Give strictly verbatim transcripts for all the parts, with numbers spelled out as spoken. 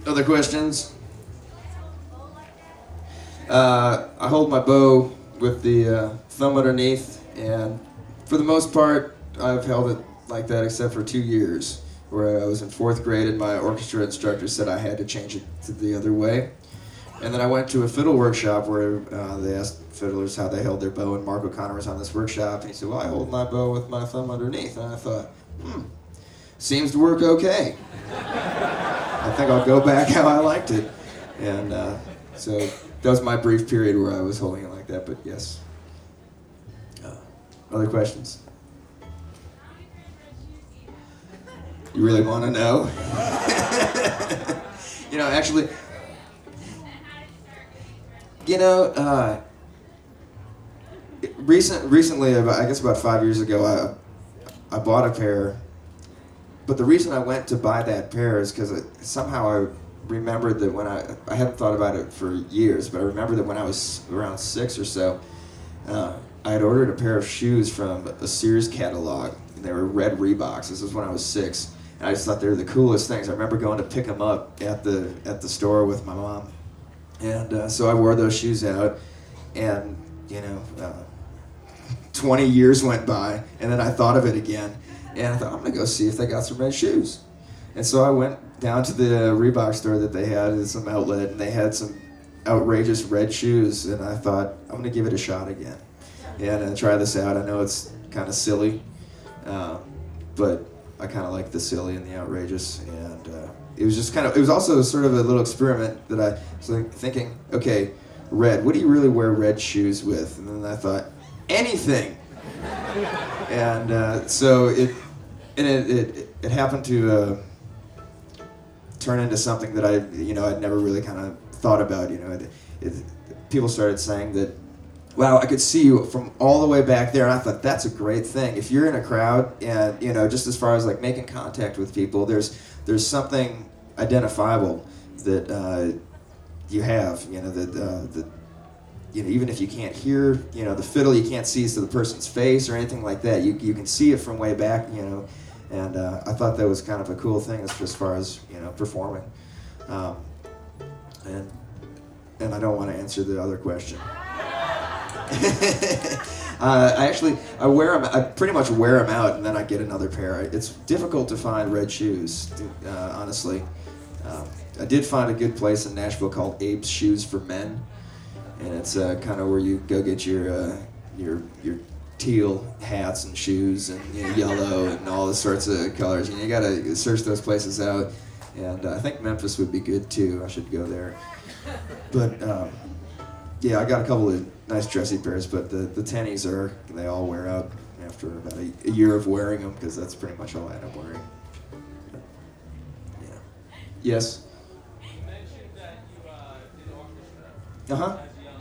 Other questions? Uh, I hold my bow with the uh, thumb underneath, and for the most part, I've held it like that except for two years, where I was in fourth grade and my orchestra instructor said I had to change it to the other way. And then I went to a fiddle workshop where uh, they asked fiddlers how they held their bow, and Mark O'Connor was on this workshop, and he said, well, I hold my bow with my thumb underneath. And I thought, hmm, seems to work okay. I think I'll go back how I liked it. And uh, so that was my brief period where I was holding it like that, but yes. Uh, other questions? You really want to know? You know, actually, you know, uh, recent, recently, about, I guess about five years ago, I, I bought a pair. But the reason I went to buy that pair is because somehow I remembered that when I, I hadn't thought about it for years, but I remembered that when I was around six or so, uh, I had ordered a pair of shoes from a Sears catalog, and they were red Reeboks. This was when I was six, and I just thought they were the coolest things. I remember going to pick them up at the at the store with my mom, and uh, so I wore those shoes out, and you know, uh, twenty years went by, and then I thought of it again. And I thought, I'm going to go see if they got some red shoes. And so I went down to the Reebok store that they had at some outlet, and they had some outrageous red shoes. And I thought, I'm going to give it a shot again. And uh, try this out. I know it's kind of silly, uh, but I kind of like the silly and the outrageous. And uh, it was just kind of, it was also sort of a little experiment that I was like thinking, okay, red, what do you really wear red shoes with? And then I thought, anything. And uh, so it, and it, it, it happened to uh, turn into something that I, you know, I'd never really kind of thought about. You know, it, it, people started saying that, wow, I could see you from all the way back there, and I thought that's a great thing. If you're in a crowd, and you know, just as far as like making contact with people, there's there's something identifiable that uh, you have. You know, that uh, that. You know, even if you can't hear, you know, the fiddle, you can't see to the person's face or anything like that. You you can see it from way back, you know, and uh, I thought that was kind of a cool thing as, as far as, you know, performing. Um, and and I don't want to answer the other question. uh, I actually, I wear them, I pretty much wear them out, and then I get another pair. It's difficult to find red shoes, uh, honestly. Um, I did find a good place in Nashville called Abe's Shoes for Men. And it's uh, kind of where you go get your uh, your your teal hats and shoes and you know, yellow and all the sorts of colors. And you gotta search those places out. And uh, I think Memphis would be good too. I should go there. But um, yeah, I got a couple of nice dressy pairs. But the the tennies are they all wear out after about a, a year of wearing them because that's pretty much all I end up wearing. But, yeah. Yes. You mentioned that you uh, did orchestra. Uh huh.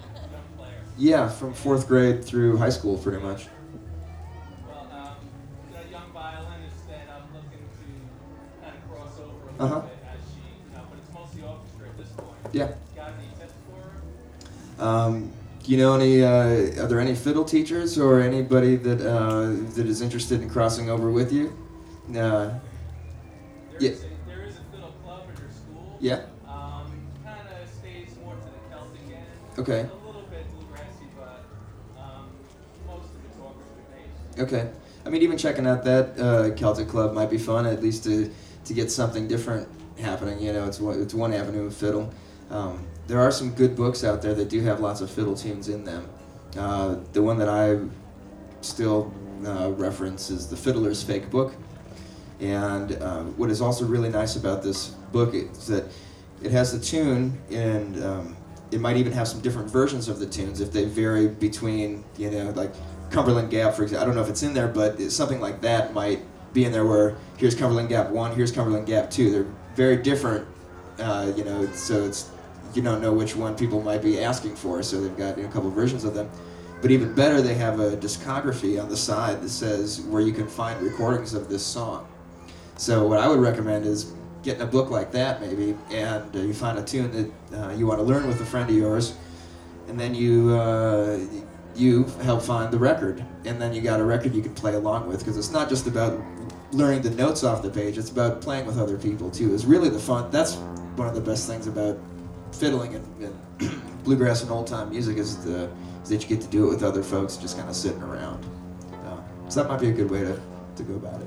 Yeah, from fourth grade through high school, pretty much. Well, um, the young violinist that I'm looking to kind of cross over a little Uh-huh. bit as she, you know, but it's mostly orchestra at this point. Yeah. Got any tips for her? Um, do you know any, uh, are there any fiddle teachers or anybody that uh, that is interested in crossing over with you? Uh, There yeah. is a, there is a fiddle club at your school. Yeah? Um, kind of stays more to the Celtic end. Okay. A little bit bluegrassy, but um, most of it's orchestra based. Okay. I mean, even checking out that uh, Celtic club might be fun, at least to to get something different happening. You know, it's one, it's one avenue of fiddle. Um, there are some good books out there that do have lots of fiddle tunes in them. Uh, the one that I still uh, reference is the Fiddler's Fake Book. And uh, what is also really nice about this book is that it has the tune, and um, it might even have some different versions of the tunes if they vary between, you know, like Cumberland Gap, for example. I don't know if it's in there, but it's something like that might be in there where here's Cumberland Gap one, here's Cumberland Gap two. They're very different, uh, you know, so it's you don't know which one people might be asking for, so they've got you know, a couple versions of them. But even better, they have a discography on the side that says where you can find recordings of this song. So what I would recommend is getting a book like that maybe, and uh, you find a tune that uh, you want to learn with a friend of yours, and then you uh, you help find the record, and then you got a record you can play along with, because it's not just about learning the notes off the page, it's about playing with other people too. It's really the fun, that's one of the best things about fiddling and, and bluegrass and old time music is the is that you get to do it with other folks, just kind of sitting around. Uh, so that might be a good way to, to go about it.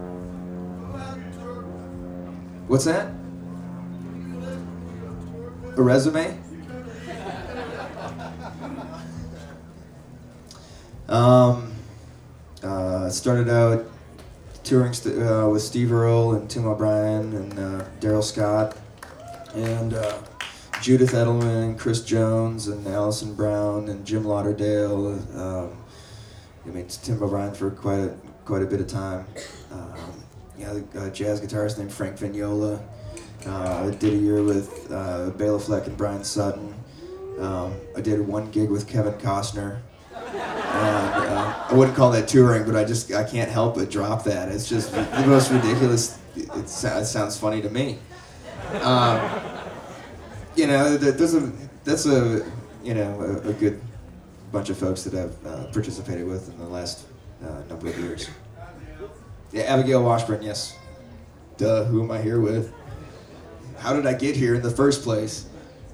What's that? A resume? Um, uh, started out touring st- uh, with Steve Earle and Tim O'Brien and uh, Daryl Scott and uh, Judith Edelman, Chris Jones and Allison Brown and Jim Lauderdale. Um, I mean, Tim O'Brien for quite a, quite a bit of time. Um, yeah, a jazz guitarist named Frank Vignola. Uh, I did a year with uh, Bela Fleck and Brian Sutton. Um, I did one gig with Kevin Costner. And, uh, I wouldn't call that touring, but I just I can't help but drop that. It's just the most ridiculous. It, it sounds funny to me. Um, you know, there's a that's a you know a, a good bunch of folks that I've uh, participated with in the last uh, number of years. Yeah, Abigail Washburn, yes. Duh, who am I here with? How did I get here in the first place?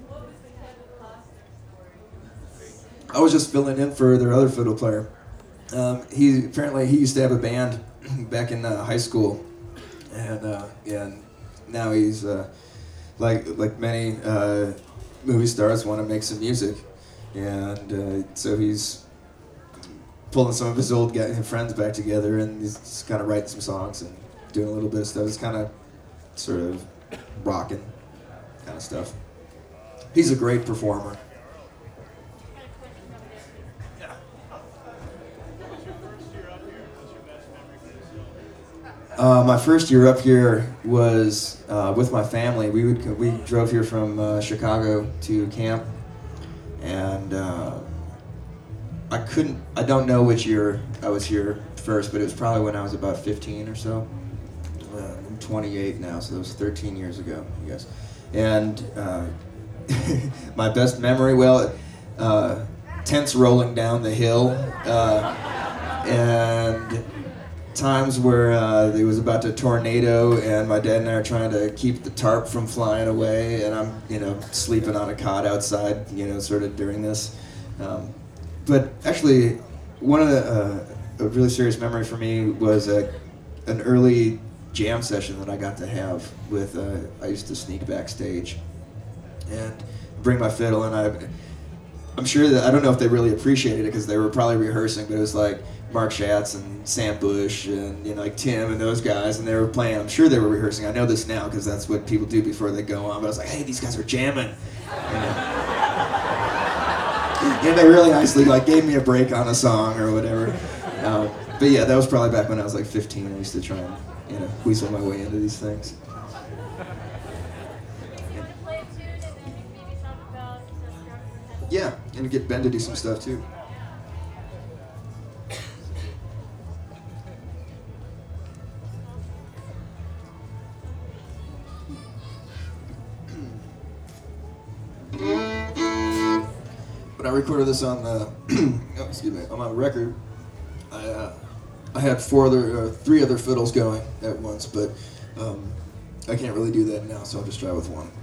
I was just filling in for their other fiddle player. Um, he apparently he used to have a band back in uh, high school, and uh, yeah, and now he's uh, like like many uh, movie stars want to make some music, and uh, so he's pulling some of his old guy, friends back together, and he's just kind of writing some songs and doing a little bit of stuff. It's kind of sort of rocking kind of stuff. He's a great performer. Uh, my first year up here was uh, with my family. We would we drove here from uh, Chicago to camp, and uh, I couldn't. I don't know which year I was here first, but it was probably when I was about fifteen or so. Uh, I'm twenty-eight now, so that was thirteen years ago, I guess. And uh, my best memory, well, uh, tents rolling down the hill, uh, and times where uh, it was about to tornado and my dad and I are trying to keep the tarp from flying away, and I'm, you know, sleeping on a cot outside, you know, sort of during this. Um, but actually, one of the, uh, a really serious memory for me was a, an early jam session that I got to have with, uh, I used to sneak backstage and bring my fiddle, and I, I'm sure that, I don't know if they really appreciated it because they were probably rehearsing, but it was like Mark Schatz and Sam Bush and, you know, like Tim and those guys, and they were playing. I'm sure they were rehearsing. I know this now because that's what people do before they go on. But I was like, hey, these guys are jamming. You know? And they really nicely like gave me a break on a song or whatever. Um, but yeah, that was probably back when I was like fifteen. I used to try and, you know, weasel my way into these things. Yeah, and get Ben to do some stuff too. When I recorded this on the, oh, excuse me, on my record, I uh, I had four other, uh, three other fiddles going at once, but um, I can't really do that now, so I'll just try with one.